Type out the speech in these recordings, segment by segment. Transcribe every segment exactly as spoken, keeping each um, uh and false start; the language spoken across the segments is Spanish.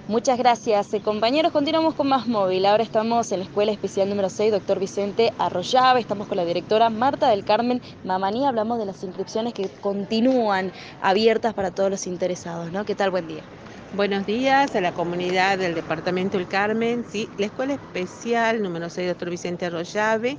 Muchas gracias. Eh, compañeros, continuamos con Más Móvil. Ahora estamos en la Escuela Especial número seis, doctor Vicente Arroyave. Estamos con la directora Marta del Carmen Mamaní. Hablamos de las inscripciones que continúan abiertas para todos los interesados, ¿no? ¿Qué tal? Buen día. Buenos días a la comunidad del Departamento del Carmen. Sí, la Escuela Especial número seis, doctor Vicente Arroyave,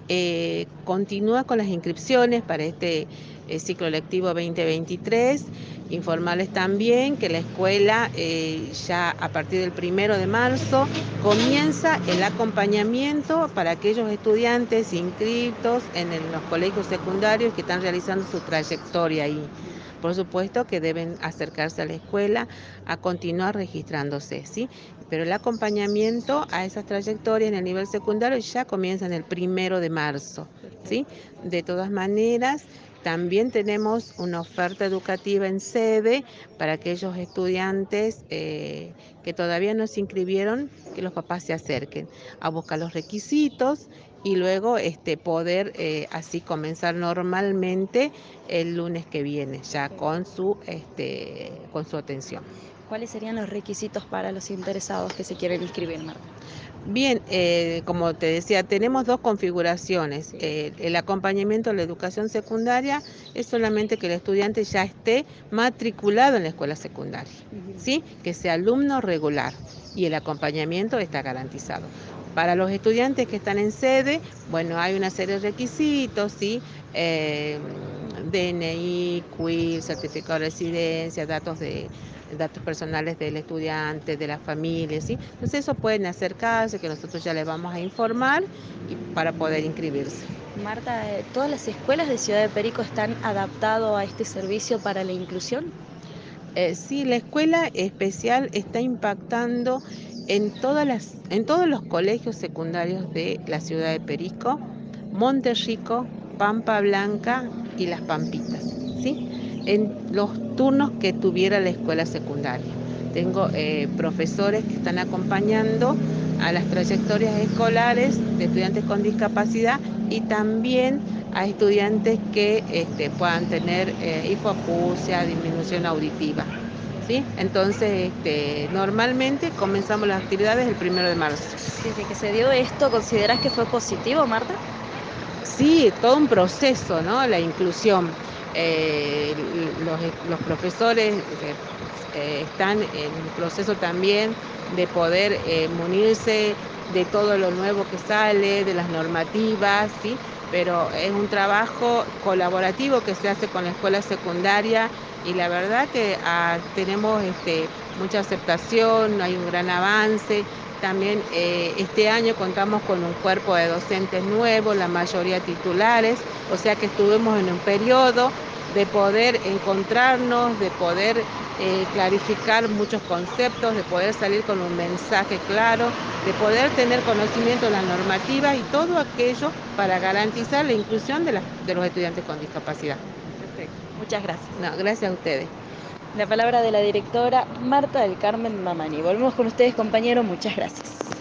eh, continúa con las inscripciones para este eh, ciclo lectivo veinte veintitrés. Informarles también que la escuela eh, ya a partir del primero de marzo comienza el acompañamiento para aquellos estudiantes inscritos en el- los colegios secundarios que están realizando su trayectoria ahí. Por supuesto que deben acercarse a la escuela a continuar registrándose, ¿sí? Pero el acompañamiento a esas trayectorias en el nivel secundario ya comienza en el primero de marzo, ¿sí? De todas maneras, también tenemos una oferta educativa en sede para aquellos estudiantes eh, que todavía no se inscribieron, que los papás se acerquen a buscar los requisitos y luego este, poder eh, así comenzar normalmente el lunes que viene, ya con su, este, con su atención. ¿Cuáles serían los requisitos para los interesados que se quieren inscribir, Marta? Bien, eh, como te decía, tenemos dos configuraciones. Sí. Eh, el acompañamiento a la educación secundaria es solamente que el estudiante ya esté matriculado en la escuela secundaria, Ujú. ¿sí? Que sea alumno regular y el acompañamiento está garantizado. Para los estudiantes que están en sede, bueno, hay una serie de requisitos, ¿sí? Eh, D N I, quill, certificado de residencia, datos de datos personales del estudiante, de la familia, ¿sí? Entonces eso pueden acercarse, que nosotros ya les vamos a informar y para poder inscribirse. Marta, eh, ¿todas las escuelas de Ciudad de Perico están adaptadas a este servicio para la inclusión? Eh, sí, la escuela especial está impactando en todas las, en todos los colegios secundarios de la ciudad de Perico, Monterrico, Pampa Blanca y Las Pampitas, ¿sí? En los turnos que tuviera la escuela secundaria. Tengo eh, profesores que están acompañando a las trayectorias escolares de estudiantes con discapacidad y también a estudiantes que este, puedan tener eh, hipoacusia, disminución auditiva, ¿sí? Entonces, este, normalmente comenzamos las actividades el primero de marzo. Desde que se dio esto, ¿consideras que fue positivo, Marta? Sí, todo un proceso, ¿no? La inclusión. Eh, los, los profesores eh, eh, están en un proceso también de poder eh, munirse de todo lo nuevo que sale, de las normativas, ¿sí? Pero es un trabajo colaborativo que se hace con la escuela secundaria y la verdad que ah, tenemos este, mucha aceptación, hay un gran avance. También eh, este año contamos con un cuerpo de docentes nuevo, la mayoría titulares, o sea que estuvimos en un periodo de poder encontrarnos, de poder eh, clarificar muchos conceptos, de poder salir con un mensaje claro, de poder tener conocimiento de las normativas y todo aquello para garantizar la inclusión de, la, de los estudiantes con discapacidad. Perfecto. Muchas gracias. No, gracias a ustedes. La palabra de la directora Marta del Carmen Mamani. Volvemos con ustedes, compañero. Muchas gracias.